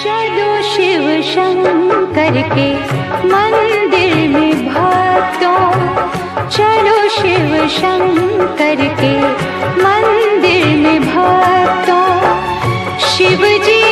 चलो शिव शंकर के मंदिर में भक्तों, चलो शिव शंकर के मंदिर में भक्तों। शिव जी